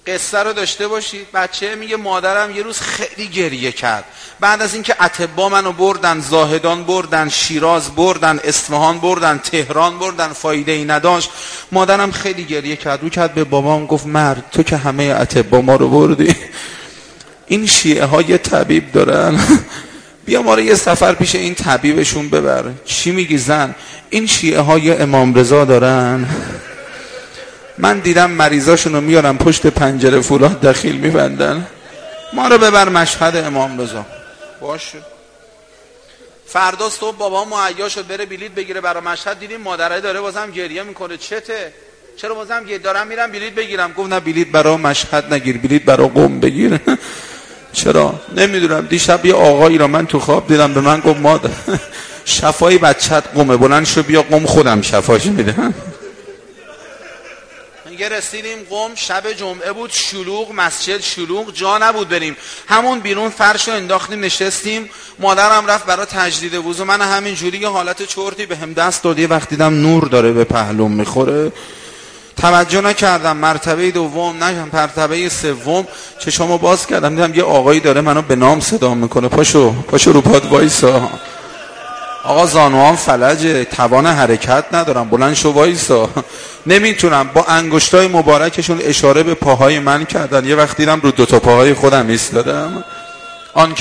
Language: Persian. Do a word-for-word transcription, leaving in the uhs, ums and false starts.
قصه رو داشته باشید. بچه میگه مادرم یه روز خیلی گریه کرد بعد از اینکه اطباء منو بردن، زاهدان بردن، شیراز بردن، اصفهان بردن، تهران بردن، فایده ای نداشت. مادرم خیلی گریه کرد، رو کرد به بابام گفت مرد تو که همه اطباء ما رو بردی، این شیعه ها یه طبیب دارن، بیا ما رو یه سفر پیش این طبیبشون ببر. چی میگی زن؟ این شیعه ها یه امام رضا دارن، من دیدم مریضاشون رو میارن پشت پنجره فولاد دخیل میبندن، ما رو ببر مشهد امام رضا. باشه. فردا صبح بابا مهیا شد بره بلیط بگیره برای مشهد، دیدیم مادره داره بازم گریه میکنه. چته؟ چرا بازم گریه؟ دارم میرم بلیط بگیرم. گفت نه بلیط برای مشهد نگیر، بلیط برای قم بگیر. چرا؟ نمیدونم. دیشب یه آقایی را من تو خواب دیدم به من گفت مادر شفای بچت قمه، بلند شو بیا قم خودم شفاش میدم. یه رسیدیم قم، شب جمعه بود، شلوغ، مسجد شلوغ، جا نبود بریم. همون بیرون فرش رو انداختیم نشستیم. مادرم رفت برای تجدید وضو، من همین جوری یه حالت چرتی به هم دست داد. یه وقت دیدم نور داره به پهلوم میخوره، توجه نکردم. مرتبه دوم، نه مرتبه سوم، چشامو باز کردم دیدم یه آقایی داره منو به نام صدا میکنه. پاشو پاشو رو پات وایسا. آقا زانوام فلجه، توان حرکت ندارم، بلند شو وایسا. نمیتونم. با انگشتای مبارکشون اشاره به پاهای من کردن. یه وقت دیدم رو دو تا پاهای خودم ایستادم. آن